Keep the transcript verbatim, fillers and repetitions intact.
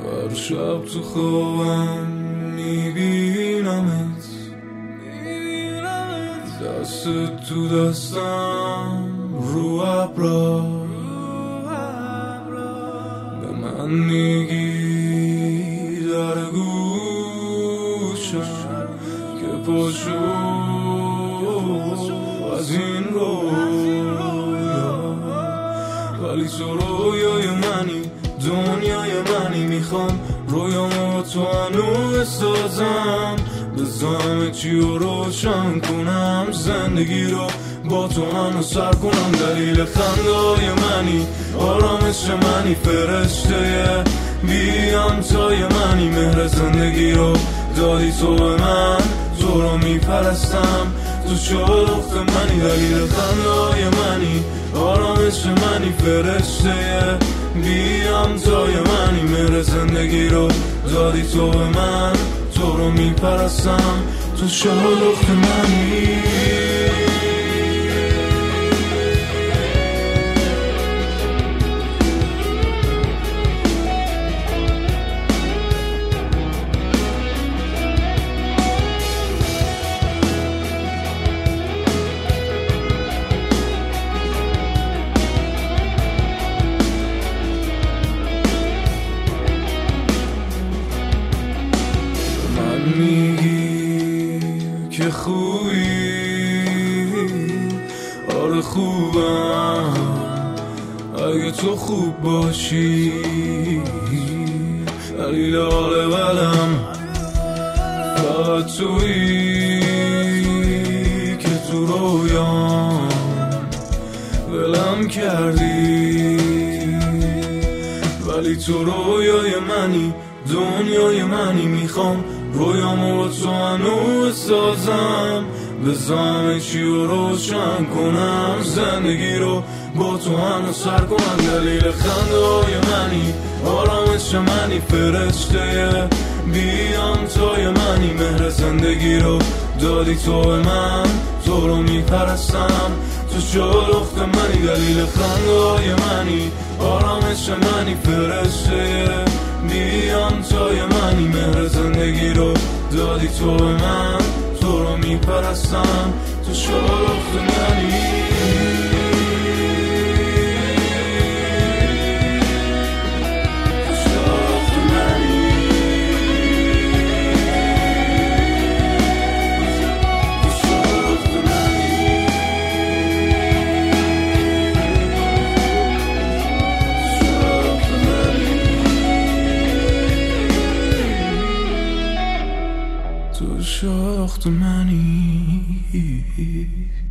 هر شب تو خوابم میبینمت، دست تو دستم رو ابرا، به من میگی در گوشم که پاشو از این رویا، ولی تو رویای منی، دنیای منی. میخوام رویامو تو هنو بسازم، بزنم چی رو روشن کنم، زندگی رو با تو هنو سر کنم. دلیل خندای منی، آرامش منی، فرشته بیان تای منی. مهر زندگی رو دادی تو به من، تو رو میپرستم، تو شلخت منی. دلیل خندای منی، آرامش منی، فرشته بیام تای منی. مهر زندگی رو دادی تو به من، تو رو میپرستم، تو شلخت منی. میگی که خوبی، آره خوبم اگه تو خوب باشی. دلیل حال بدم فقط تویی که تو رویام ولم کردی، ولی تو رویای منی، دنیای منی. میخوام رویامو با تو هنو بسازم، بزنم چی رو روشن کنم، زندگی رو با تو هنو سر کنم. دلیل خندهای منی، آرامش منی، فرشته بیام تای منی. مهر زندگی رو دادی تو به من، تو رو میپرستم، تو شلخت منی. دلیل خندهای منی، آرامش منی، فرشته بیام تای منی. مهر زندگی رو دادی تو به من، تو رو میپرستم، تو شلخت منی. تو شلخت منی.